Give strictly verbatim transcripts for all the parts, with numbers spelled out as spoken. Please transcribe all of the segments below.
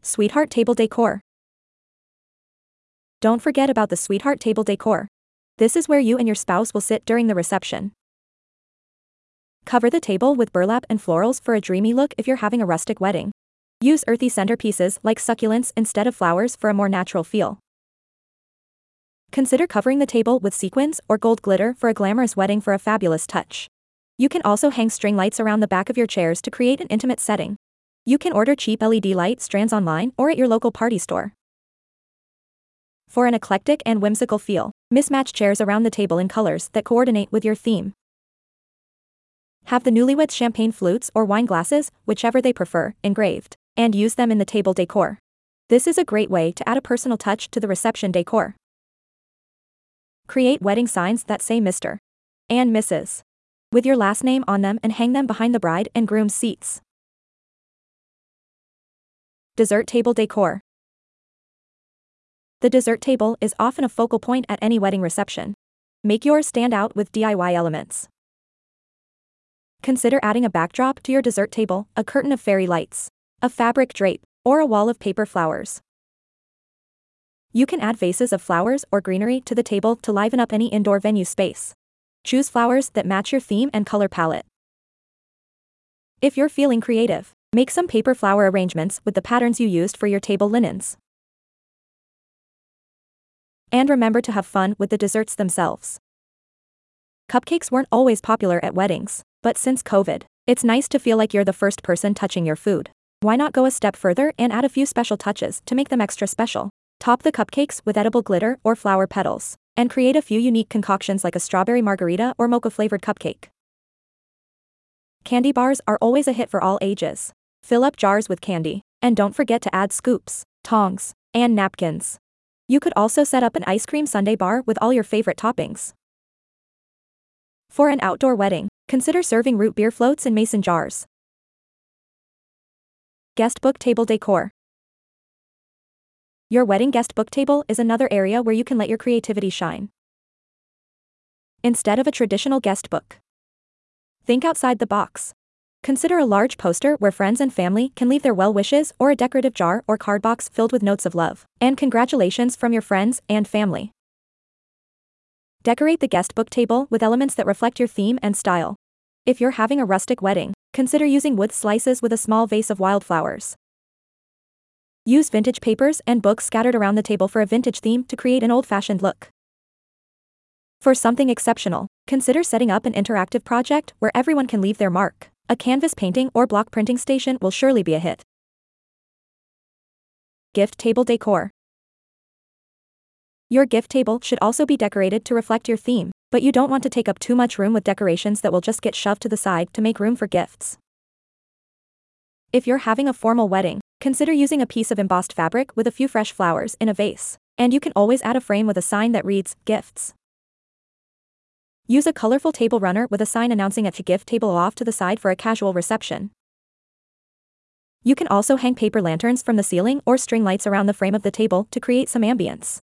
Sweetheart table decor. Don't forget about the sweetheart table decor. This is where you and your spouse will sit during the reception. Cover the table with burlap and florals for a dreamy look if you're having a rustic wedding. Use earthy centerpieces like succulents instead of flowers for a more natural feel. Consider covering the table with sequins or gold glitter for a glamorous wedding for a fabulous touch. You can also hang string lights around the back of your chairs to create an intimate setting. You can order cheap L E D light strands online or at your local party store. For an eclectic and whimsical feel, mismatch chairs around the table in colors that coordinate with your theme. Have the newlyweds champagne flutes or wine glasses, whichever they prefer, engraved, and use them in the table decor. This is a great way to add a personal touch to the reception decor. Create wedding signs that say Mister and Missus with your last name on them and hang them behind the bride and groom's seats. Dessert table decor. The dessert table is often a focal point at any wedding reception. Make yours stand out with D I Y elements. Consider adding a backdrop to your dessert table, a curtain of fairy lights, a fabric drape, or a wall of paper flowers. You can add vases of flowers or greenery to the table to liven up any indoor venue space. Choose flowers that match your theme and color palette. If you're feeling creative, make some paper flower arrangements with the patterns you used for your table linens. And remember to have fun with the desserts themselves. Cupcakes weren't always popular at weddings, but since COVID, it's nice to feel like you're the first person touching your food. Why not go a step further and add a few special touches to make them extra special? Top the cupcakes with edible glitter or flower petals, and create a few unique concoctions like a strawberry margarita or mocha-flavored cupcake. Candy bars are always a hit for all ages. Fill up jars with candy, and don't forget to add scoops, tongs, and napkins. You could also set up an ice cream sundae bar with all your favorite toppings. For an outdoor wedding, consider serving root beer floats in mason jars. Guest book table decor. Your wedding guest book table is another area where you can let your creativity shine. Instead of a traditional guest book, think outside the box. Consider a large poster where friends and family can leave their well wishes or a decorative jar or card box filled with notes of love and congratulations from your friends and family. Decorate the guest book table with elements that reflect your theme and style. If you're having a rustic wedding, consider using wood slices with a small vase of wildflowers. Use vintage papers and books scattered around the table for a vintage theme to create an old-fashioned look. For something exceptional, consider setting up an interactive project where everyone can leave their mark. A canvas painting or block printing station will surely be a hit. Gift table decor. Your gift table should also be decorated to reflect your theme, but you don't want to take up too much room with decorations that will just get shoved to the side to make room for gifts. If you're having a formal wedding, consider using a piece of embossed fabric with a few fresh flowers in a vase, and you can always add a frame with a sign that reads, Gifts. Use a colorful table runner with a sign announcing it to gift table off to the side for a casual reception. You can also hang paper lanterns from the ceiling or string lights around the frame of the table to create some ambience.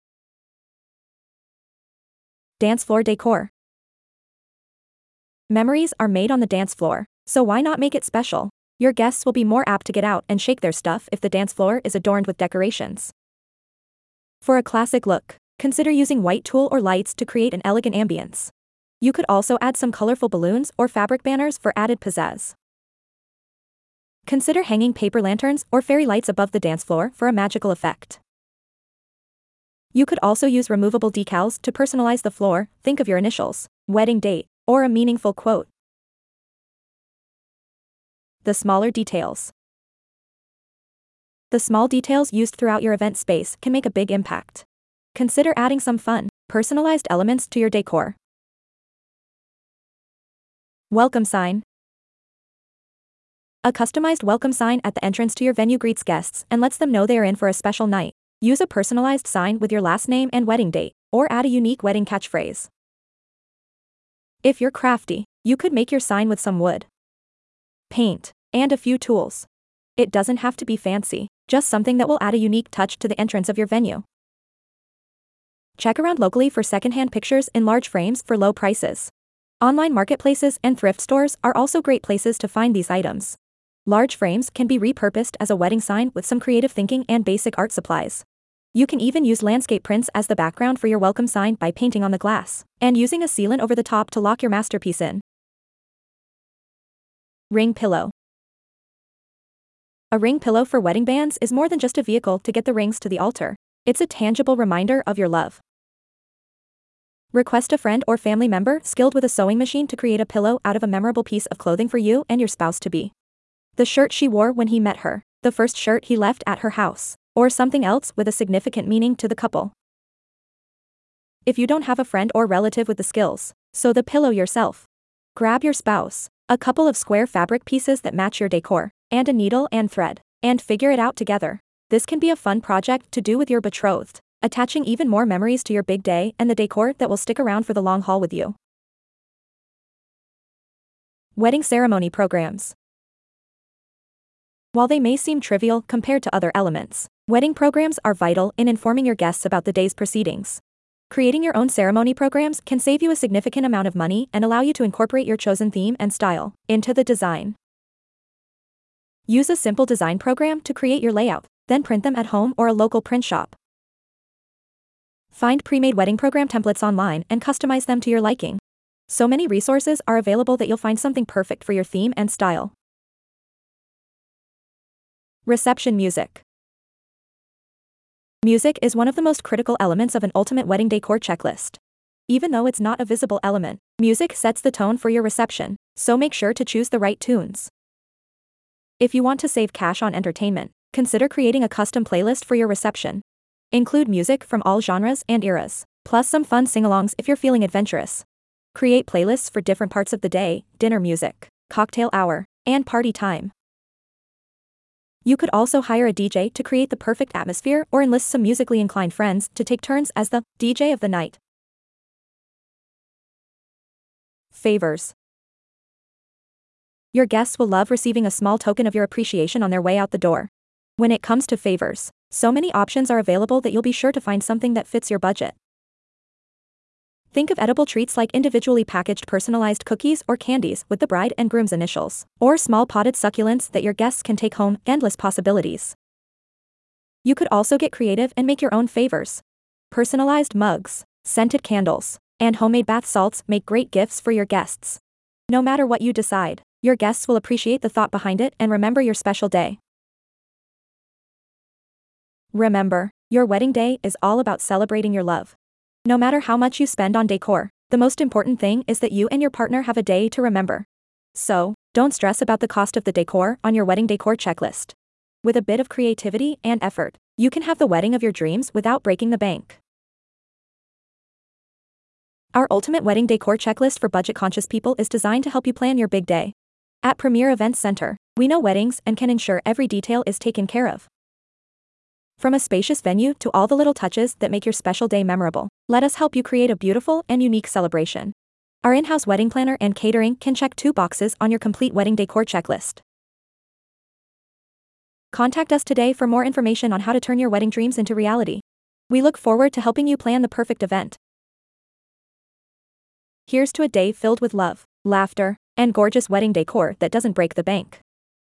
Dance floor decor. Memories are made on the dance floor, so why not make it special? Your guests will be more apt to get out and shake their stuff if the dance floor is adorned with decorations. For a classic look, consider using white tulle or lights to create an elegant ambience. You could also add some colorful balloons or fabric banners for added pizzazz. Consider hanging paper lanterns or fairy lights above the dance floor for a magical effect. You could also use removable decals to personalize the floor. Think of your initials, wedding date, or a meaningful quote. The smaller details. The small details used throughout your event space can make a big impact. Consider adding some fun, personalized elements to your decor. Welcome sign. A customized welcome sign at the entrance to your venue greets guests and lets them know they are in for a special night. Use a personalized sign with your last name and wedding date, or add a unique wedding catchphrase. If you're crafty, you could make your sign with some wood, paint, and a few tools. It doesn't have to be fancy, just something that will add a unique touch to the entrance of your venue. Check around locally for secondhand pictures in large frames for low prices. Online marketplaces and thrift stores are also great places to find these items. Large frames can be repurposed as a wedding sign with some creative thinking and basic art supplies. You can even use landscape prints as the background for your welcome sign by painting on the glass and using a sealant over the top to lock your masterpiece in. Ring pillow. A ring pillow for wedding bands is more than just a vehicle to get the rings to the altar. It's a tangible reminder of your love. Request a friend or family member skilled with a sewing machine to create a pillow out of a memorable piece of clothing for you and your spouse-to-be. The shirt she wore when he met her, the first shirt he left at her house, or something else with a significant meaning to the couple. If you don't have a friend or relative with the skills, sew the pillow yourself. Grab your spouse, a couple of square fabric pieces that match your decor, and a needle and thread, and figure it out together. This can be a fun project to do with your betrothed, attaching even more memories to your big day and the decor that will stick around for the long haul with you. Wedding ceremony programs. While they may seem trivial compared to other elements, wedding programs are vital in informing your guests about the day's proceedings. Creating your own ceremony programs can save you a significant amount of money and allow you to incorporate your chosen theme and style into the design. Use a simple design program to create your layout, then print them at home or a local print shop. Find pre-made wedding program templates online and customize them to your liking. So many resources are available that you'll find something perfect for your theme and style. Reception music. Music is one of the most critical elements of an ultimate wedding decor checklist. Even though it's not a visible element, music sets the tone for your reception, so make sure to choose the right tunes. If you want to save cash on entertainment, consider creating a custom playlist for your reception. Include music from all genres and eras, plus some fun sing-alongs if you're feeling adventurous. Create playlists for different parts of the day, dinner music, cocktail hour, and party time. You could also hire a D J to create the perfect atmosphere or enlist some musically inclined friends to take turns as the D J of the night. Favors. Your guests will love receiving a small token of your appreciation on their way out the door. When it comes to favors, so many options are available that you'll be sure to find something that fits your budget. Think of edible treats like individually packaged personalized cookies or candies with the bride and groom's initials, or small potted succulents that your guests can take home. Endless possibilities. You could also get creative and make your own favors. Personalized mugs, scented candles, and homemade bath salts make great gifts for your guests. No matter what you decide, your guests will appreciate the thought behind it and remember your special day. Remember, your wedding day is all about celebrating your love. No matter how much you spend on decor, the most important thing is that you and your partner have a day to remember. So, don't stress about the cost of the decor on your wedding decor checklist. With a bit of creativity and effort, you can have the wedding of your dreams without breaking the bank. Our ultimate wedding decor checklist for budget-conscious people is designed to help you plan your big day. At Premier Events Center, we know weddings and can ensure every detail is taken care of. From a spacious venue to all the little touches that make your special day memorable, let us help you create a beautiful and unique celebration. Our in-house wedding planner and catering can check two boxes on your complete wedding decor checklist. Contact us today for more information on how to turn your wedding dreams into reality. We look forward to helping you plan the perfect event. Here's to a day filled with love, laughter, and gorgeous wedding decor that doesn't break the bank.